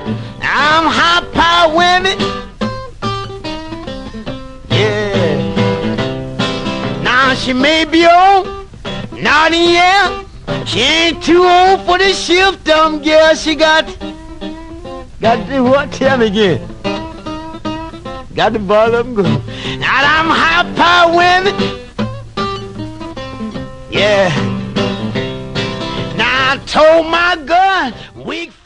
I'm high power women. Yeah. Now she may be old, not in yet. She ain't too old for the shift, girl. She got to do what? Tell me again. Got to ball up and go. Now I'm high power women. Yeah. Now I told my girl, weak